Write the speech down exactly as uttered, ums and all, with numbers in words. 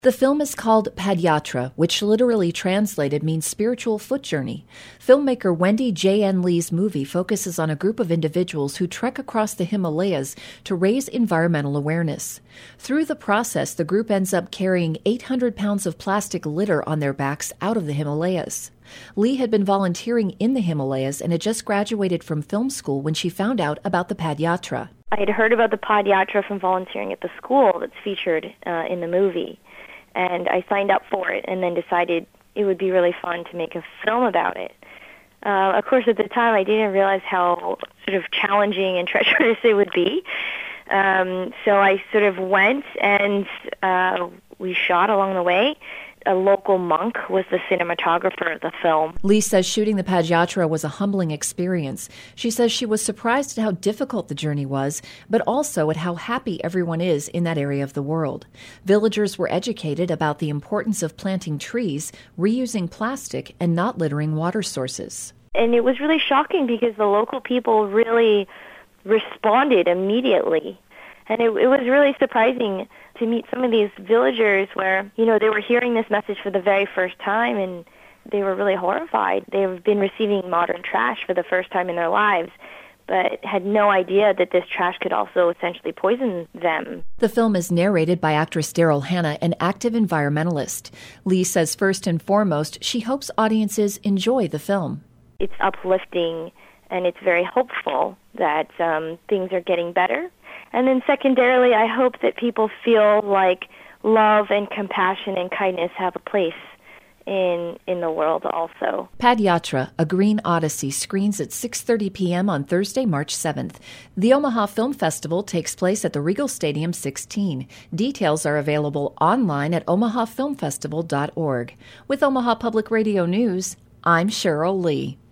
The film is called Padyatra, which literally translated means spiritual foot journey. Filmmaker Wendy J N Lee's movie focuses on a group of individuals who trek across the Himalayas to raise environmental awareness. Through the process, the group ends up carrying eight hundred pounds of plastic litter on their backs out of the Himalayas. Lee had been volunteering in the Himalayas and had just graduated from film school when she found out about the Padyatra. I had heard about the Padyatra from volunteering at the school that's featured uh, in the movie. And I signed up for it and then decided it would be really fun to make a film about it. Uh, of course, at the time, I didn't realize how sort of challenging and treacherous it would be. Um, so I sort of went and uh, we shot along the way. A local monk was the cinematographer of the film. Lee says shooting the Padyatra was a humbling experience. She says she was surprised at how difficult the journey was, but also at how happy everyone is in that area of the world. Villagers were educated about the importance of planting trees, reusing plastic, and not littering water sources. And it was really shocking because the local people really responded immediately. And it, it was really surprising to meet some of these villagers where, you know, they were hearing this message for the very first time and they were really horrified. They've been receiving modern trash for the first time in their lives, but had no idea that this trash could also essentially poison them. The film is narrated by actress Daryl Hannah, an active environmentalist. Lee says first and foremost, she hopes audiences enjoy the film. It's uplifting and it's very hopeful that um, things are getting better. And then secondarily, I hope that people feel like love and compassion and kindness have a place in in the world also. Padyatra, A Green Odyssey, screens at six thirty p.m. on Thursday, March seventh. The Omaha Film Festival takes place at the Regal Stadium sixteen. Details are available online at omaha film festival dot org. With Omaha Public Radio News, I'm Cheryl Lee.